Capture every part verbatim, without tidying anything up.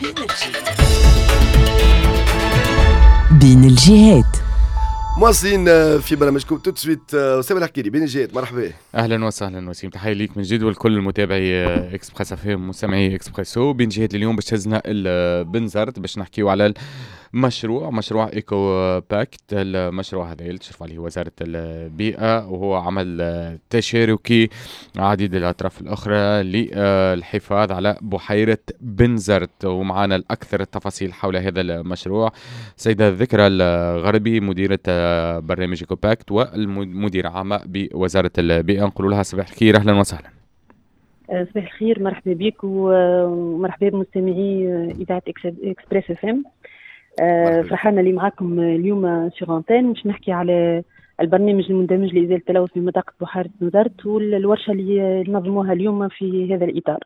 بين الجهات. مواصلين في برنامجكم تو سويت. أسامة الحكيري بين الجهات، مرحبا. اهلا وسهلا وسيم، تحيه ليك من جديد ولكل متابعي اكسبريس اف ام مستمعي اكسبريسو. بين جهات اليوم باش تهزنا البنزرت باش نحكيو على مشروع مشروع ايكو باكت. المشروع هذا اللي تشرف عليه وزارة البيئة، وهو عمل تشاركي عديد الأطراف الأخرى للحفاظ على بحيرة بنزرت. ومعنا الأكثر التفاصيل حول هذا المشروع سيدة ذكرى الغربي، مديرة برنامج ايكو باكت والمديرة عامة بوزارة البيئة. نقول لها صباح الخير، أهلا وسهلا. صباح الخير، مرحبا بك ومرحبا بمستمعي إذاعة إكسبريس اف ام. آه فرحانة اللي معاكم اليوم شغانتين باش نحكي على البرنامج المندمج لإزالة التلوث في منطقة بحيرة بنزرت والورشة اللي نظموها اليوم في هذا الإطار.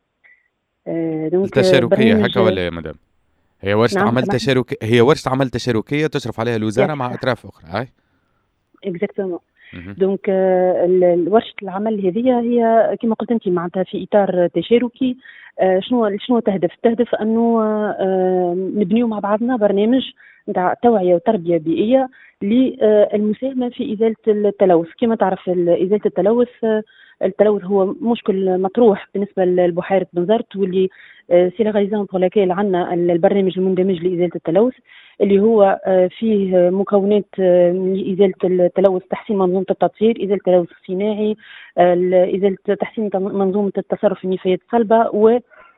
آه التشاركية هكا ولا يا مدام؟ هي ورشة نعم عمل تشاركية، هي ورشة عمل تشاركية تشرف عليها الوزارة مع أطراف أخرى. هاي اكزاكتومون. دونك ورشة العمل هذه هي كما قلت انت معناتها في اطار تشاركي. شنو شنو تهدف؟ تهدف انه نبنيو مع بعضنا برنامج نتاع توعيه وتربيه بيئيه للمساهمه في ازاله التلوث. كما تعرف ازاله التلوث التلوث هو مشكل مطروح بالنسبه لبحيره بنزرت، واللي سي لا غيزون بور لاكيل عندنا البرنامج المندمج لازاله التلوث اللي هو فيه مكونات لازاله التلوث: تحسين منظومه التطهير، ازاله التلوث الصناعي، ازاله تحسين منظومه التصرف النفايات الصلبه، و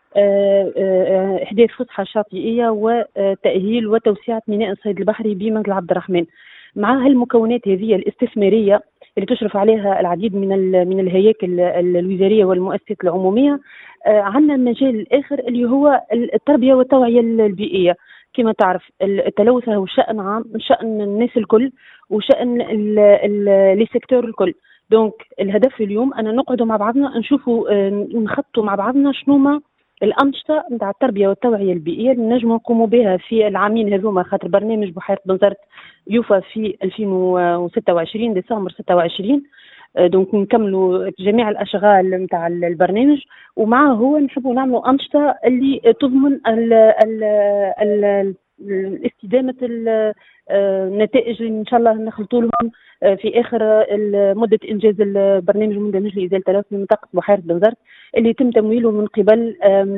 احداث فسحه شاطئيه وتاهيل وتوسعه ميناء الصيد البحري بمنزل عبد الرحمن. مع هالمكونات هذه الاستثماريه اللي تشرف عليها العديد من من الهياكل الوزاريه والمؤسسات العموميه، عندنا المجال الاخر اللي هو التربيه والتوعيه البيئيه. كما تعرف التلوث هو شأن عام، شأن الناس الكل وشأن لي سيكتور الكل. دونك الهدف اليوم أنا نقعدوا مع بعضنا نشوفوا نخططوا مع بعضنا شنو ما الأنشطة نتاع التربية والتوعية البيئية اللي نجموا نقوموا بها في العامين هذوما، خاطر برنامج بحيرة بنزرت يوفى في ألفين وستة وعشرين ديسمبر ستة وعشرين. دونك نكملوا جميع الاشغال نتاع البرنامج، ومعه هو نحبوا نعملوا انشطه اللي تضمن ال ال ال الاستدامه النتائج اللي ان شاء الله نخلطوا لهم في اخر مده انجاز البرنامج المندمج لازاله التلوث في منطقه بحيره بنزرت، اللي يتم تمويله من قبل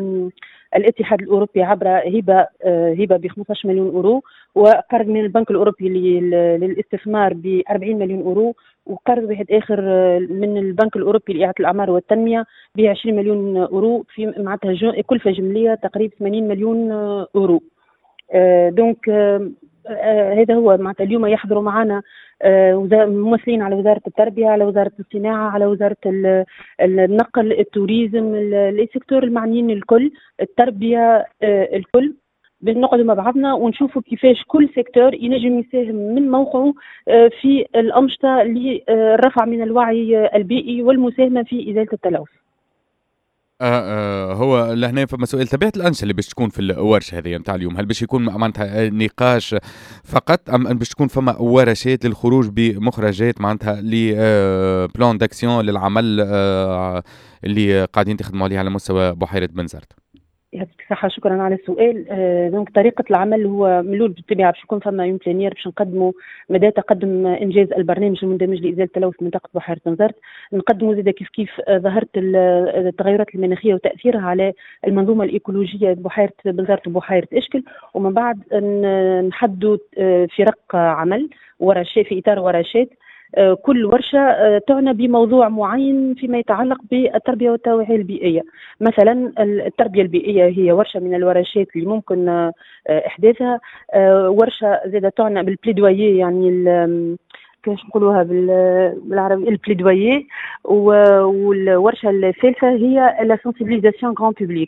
الاتحاد الاوروبي عبر هبه هبه ب خمسة عشر مليون اورو، وقرض من البنك الاوروبي للاستثمار ب أربعين مليون اورو، وقرض واحد اخر من البنك الاوروبي لاعاده الاعمار والتنميه ب عشرين مليون اورو، في معناتها كلفه جمليه تقريبا ثمانين مليون اورو. دونك هذا هو معناتها اليوم يحضروا معنا ممثلين على وزاره التربيه، على وزاره الصناعه، على وزاره النقل، التوريزم، السيكتور المعنيين الكل، التربيه الكل. بنقعدوا مع بعضنا ونشوفوا كيفاش كل سيكتور ينجم يساهم من موقعه في الأنشطة للرفع من الوعي البيئي والمساهمة في إزالة التلوث. آه آه هو لهنا فما سؤال: طبيعة الأنشطة اللي باش تكون في الورشة هذه نتاع اليوم، هل باش يكون معناتها نقاش فقط أم باش تكون فما ورشات للخروج بمخرجات معناتها لي آه بلان داكسيون للعمل آه اللي قاعدين تخدموا عليه على مستوى بحيرة بنزرت؟ يعطيك الصحة، شكرا على السؤال. آه دونك طريقة العمل هو ملول بالطبيعة باش يكون فما يوم بلانير باش نقدموا مدى تقدم إنجاز البرنامج المندمج لإزالة التلوث في منطقة بحيرة بنزرت. نقدموا زيادة كيف كيف ظاهرة التغيرات المناخية وتأثيرها على المنظومة الإيكولوجية بحيرة بنزرت وبحيرة إشكل، ومن بعد نحدوا فرق عمل ورشات في إطار ورشات. كل ورشة تعنى بموضوع معين فيما يتعلق بالتربية والتوعية البيئية. مثلا التربية البيئية هي ورشة من الورشات اللي ممكن إحداثها. ورشة زادة تعنى بالبليدوية، يعني كيفاش نقولوها بالعربي البليدوية. والورشة الثالثة هي لا سنسيبيليزاسيون غران بوبليك.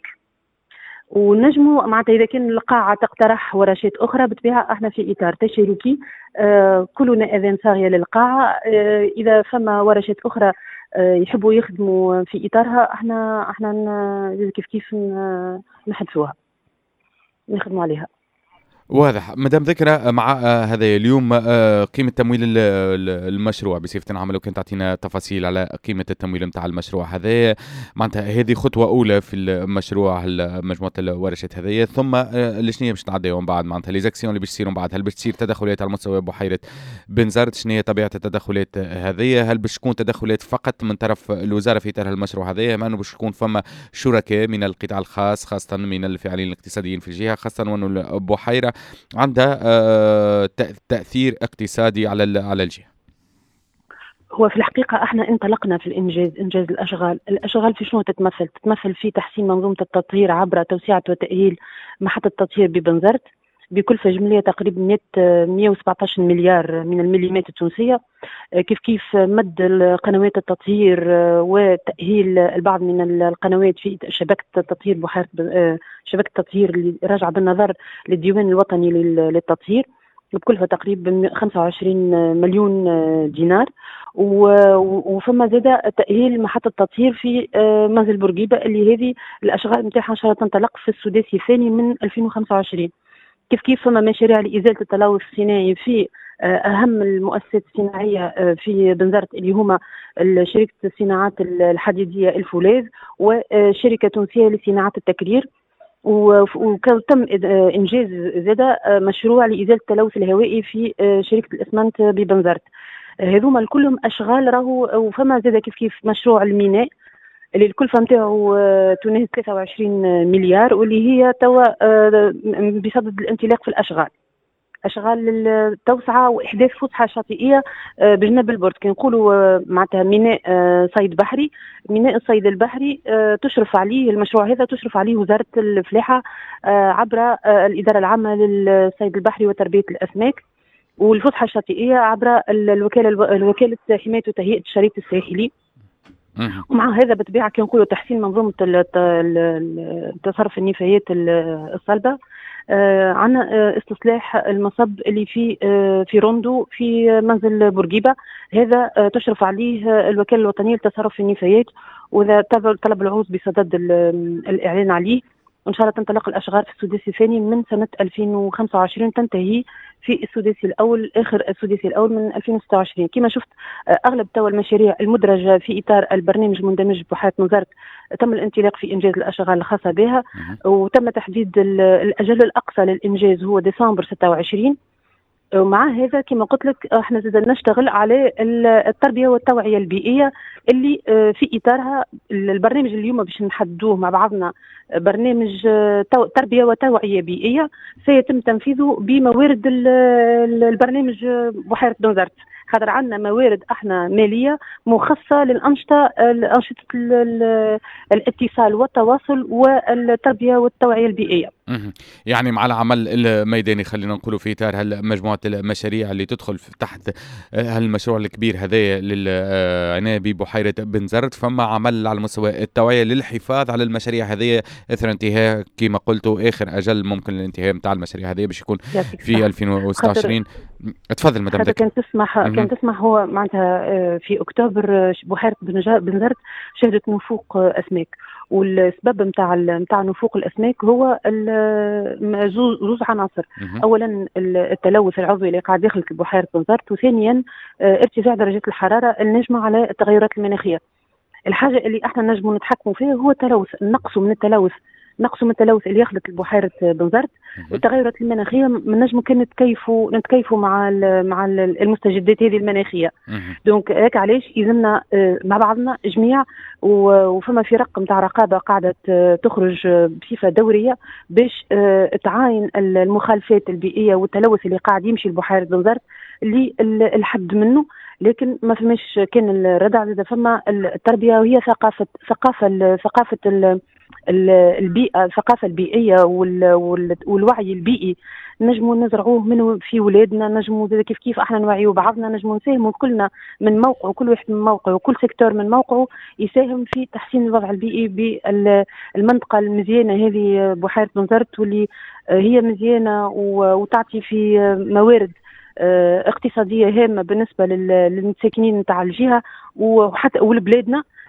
ونجموا معناتها اذا كان القاعه تقترح ورشات اخرى بالطبيعه احنا في اطار تشاركي، آه كلنا اذان صاغيه للقاعه. آه اذا فما ورشات اخرى آه يحبوا يخدموا في اطارها، احنا احنا كيف كيف نحدثوها نخدموا عليها. واضح. مدام ذكرى مع آه، هذا اليوم آه، قيمة تمويل ال- ال- المشروع بصفة عامة، لو كنت تعطينا تفاصيل على قيمة التمويل نتاع المشروع هذا. معناتها هذه خطوة أولى في المشروع ال- مجموعة الورشات هذه، ثم آه، لشنية باش تعديهم بعد، معناتها لي زاكسيون اللي باش تصيروا بعد؟ هل باش تصير تدخلات على مستوى بحيرة بنزرت؟ شنو هي طبيعة التدخلات هذه؟ هل باش تكون تدخلات فقط من طرف الوزارة في إطار المشروع هذا، أم أنه باش تكون فما شركاء من القطاع الخاص، خاصة من الفاعلين الاقتصاديين في الجهة، خاصة وأنه البحيرة عندها آه، تأ- تأثير اقتصادي على ال- على الجهة؟ هو في الحقيقة احنا انطلقنا في الإنجاز، إنجاز الأشغال. الأشغال في شنو تتمثل؟ تتمثل في تحسين منظومة التطهير عبر توسعة وتأهيل محطة التطهير ببنزرت بكلفة جملية تقريبا مئة وسبعة عشر مليار من المليمات التونسية. كيف كيف مد قنوات التطهير وتأهيل البعض من القنوات في شبكة التطهير بحيرة شبكة التطهير اللي راجعة بالنظر للديوان الوطني للتطهير بكلفة تقريبا خمسة وعشرين مليون دينار. وفما زاد تأهيل محطة تطهير في منزل بورقيبة اللي هذه الأشغال نتاعها إن شاء الله تنطلق في السداسي الثاني من ألفين وخمسة وعشرين. كيف كيف فما مشاريع لإزالة التلوث الصناعي في أهم المؤسسات الصناعية في بنزرت اللي هما شركة الصناعات الحديدية الفولاذ وشركة تونسية لصناعات التكرير. وتم إنجاز زاد مشروع لإزالة التلوث الهوائي في شركة الإسمنت ببنزرت. هذوما كلهم أشغال راهو. وفما زاد كيف كيف مشروع الميناء اللي الكلفة نتاعو تناهز ثلاثة وعشرين مليار، واللي هي توا بصدد الانطلاق في الأشغال، أشغال التوسعة وإحداث فسحة شاطئية بجنب البورد. كي نقولوا معناتها ميناء صيد بحري، ميناء الصيد البحري تشرف عليه المشروع هذا، تشرف عليه وزارة الفلاحة عبر الإدارة العامة للصيد البحري وتربية الأسماك، والفسحة الشاطئية عبر الوكالة الوكالة حماية وتهيئة الشريط الساحلي. ومع هذا بالطبيعة كي نقولوا تحسين منظومة تصرف النفايات الصلبة. آه عن آه استصلاح المصب اللي في آه في روندو في منزل بورقيبة، هذا آه تشرف عليه آه الوكالة الوطنية لتصرف النفايات، وإذا طلب العوز بصدد الإعلان عليه. وإن شاء الله تنطلق الأشغال في السداسي الثاني من سنة ألفين وخمسة وعشرين، تنتهي في السداسي الأول آخر السداسي الأول من ألفين وستة وعشرين. كما شفت أغلب توا المشاريع المدرجة في إطار البرنامج المندمج بحيرة بنزرت تم الانطلاق في إنجاز الأشغال الخاصة بها، وتم تحديد الأجل الأقصى للإنجاز هو ديسمبر ستة وعشرين. ومع هذا كما قلت لك احنا زاد نشتغل على التربيه والتوعيه البيئيه اللي في اطارها البرنامج اليوم باش نحددوه مع بعضنا، برنامج تربيه وتوعيه بيئيه سيتم تنفيذه بموارد البرنامج بحيره بنزرت، خاطر عندنا موارد احنا ماليه مخصصه للانشطه الانشطه الاتصال والتواصل والتربيه والتوعيه البيئيه. يعني مع العمل الميداني خلينا نقولوا في اطار مجموعه المشاريع اللي تدخل تحت هالمشروع الكبير هذا للعنايه ببحيره بنزرت، فما عمل على مستوى التوعيه للحفاظ على المشاريع هذه اثر انتهاء كما قلتوا اخر اجل ممكن الانتهاء نتاع المشاريع هذه باش يكون في ألفين وستة وعشرين. تفضل مدام ذكي. كان تسمح كان تسمح هو معناتها في اكتوبر بحيره بنزرت شهدت نفوق اسماك، والسبب نتاع نتاع نفوق الاسماك هو زوز عناصر. اولا التلوث العضوي اللي قاعد يخلق بحيره بنزرت، وثانيا ارتفاع درجه الحراره الناجمه على التغيرات المناخيه. الحاجه اللي احنا نجموا نتحكموا فيها هو التلوث، نقصوا من التلوث نقص من التلوث اللي يخلط بحيره بنزرت. والتغيرات المناخيه من نجموا كان نتكيفوا نتكيفوا مع مع المستجدات هذه المناخيه. دونك هيك علاش يلزمنا مع بعضنا جميع، وفما فرق نتاع رقابه قاعده تخرج بصفه دوريه باش تعاين المخالفات البيئيه والتلوث اللي قاعد يمشي لبحيره بنزرت اللي الحد منه. لكن ما فماش كان الردع، زاد فما التربيه وهي ثقافه ثقافه ثقافه البيئه، الثقافه البيئيه والوعي البيئي نجموا نزرعوه منه في ولادنا، نجموا كيف كيف احنا نوعيوا بعضنا، نجموا نساهموا كلنا من موقعه، كل واحد من موقعه وكل سيكتور من موقعه يساهم في تحسين الوضع البيئي بالمنطقه المزيانه هذه بحيره بنزرت، واللي هي مزيانه وتعطي في موارد اقتصاديه هامه بالنسبه للساكنين نتاع الجهه وحتى ولبلادنا.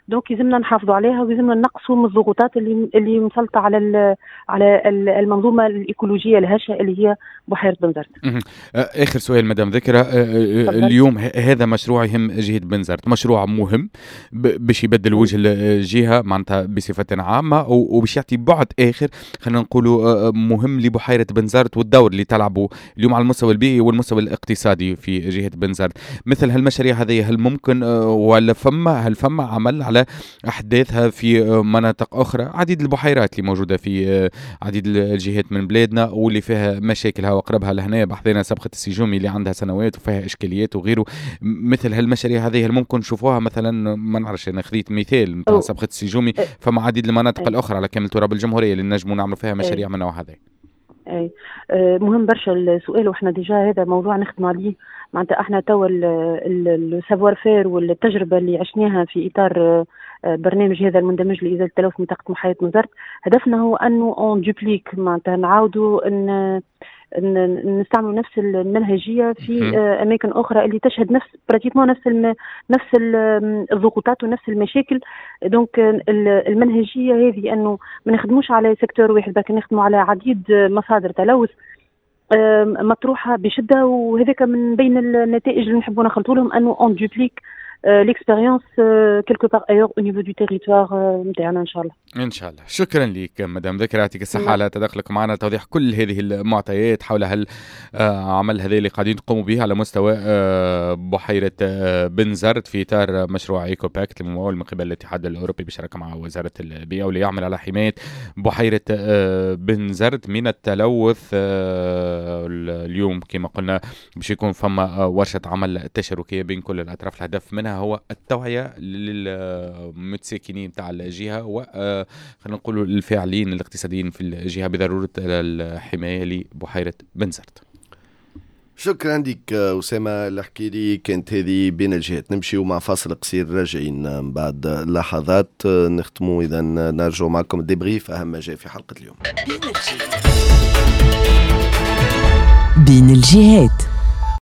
دونك يلزمنا نحافظوا عليها ويلزمنا نقصوا من الضغوطات اللي اللي مسلطه على على المنظومه الايكولوجيه الهشه اللي هي بحيره بنزرت. اخر سؤال مدام ذكرى، اليوم هذا مشروع يهم جهه بنزرت، مشروع مهم باش يبدل وجه الجهه معناتها بصفه عامه وباش يعطي بعد اخر خلينا نقولوا مهم لبحيره بنزرت والدور اللي تلعبه اليوم على المستوى البيئي والمستوى الاقتصادي في جهه بنزرت. مثل هالمشاريع هذه هل ممكن ولا فما هل فما عمل على احداثها في مناطق اخرى؟ عديد البحيرات اللي موجوده في عديد الجهات من بلادنا واللي فيها مشاكلها وقربها لهنا، بحثنا سبخه السجومي اللي عندها سنوات وفيها اشكاليات وغيره. مثل هالمشاريع هذه هل ممكن نشوفوها مثلا؟ ما نعرفش، انا خذيت مثال نتاع سبخه السجومي، فما عديد المناطق أي. الاخرى على كامل تراب الجمهوريه اللي نجموا نعملوا فيها مشاريع من النوع هذا. اي أه مهم برشا السؤال، وإحنا ديجا هذا موضوع نخدم عليه معناتها. احنا توا السافوار فير والتجربه اللي عشناها في اطار برنامج هذا المندمج لإزالة التلوث منطقة محيط بنزرت، هدفنا هو أنه اون دوبليك معناتها نعاودوا أن نستعملوا نفس المنهجيه في اماكن اخرى اللي تشهد نفس براتيكمون نفس الم... نفس الضغوطات ونفس المشاكل. دونك المنهجيه هذه انه ما نخدموش على سيكتور واحد، لكن نخدموا على عديد مصادر تلوث مطروحه بشده، وهذاك من بين النتائج اللي نحبوا نخلطوا لهم انه اون دوبليك l'expérience quelque part ailleurs au niveau du territoire نتاعنا ان شاء الله. ان شاء الله. شكرا لك مدام ذكرى، يعطيك الصحه على تدخلك معنا توضيح كل هذه المعطيات حول هالعمل هذا اللي قاعدين تقوموا به على مستوى بحيره بنزرت في اطار مشروع ايكو باكت الممول من قبل الاتحاد الاوروبي بشراكه مع وزاره البيئه، واللي يعمل على حمايه بحيره بنزرت من التلوث. اليوم كما قلنا باش يكون فما ورشه عمل تشاركيه بين كل الاطراف، الهدف منها هو التوعية للمتساكنين تاع الجهة وخلينا نقولوا الفاعلين الاقتصاديين في الجهة بضرورة الحماية لبحيرة بنزرت. شكرا لك أسامة. الحكاية كانت هذه بين الجهات. نمشي مع فاصل قصير، راجعين بعد لحظات نختموا إذا نرجع معكم الديبريف أهم ما جاء في حلقة اليوم. بين الجهات.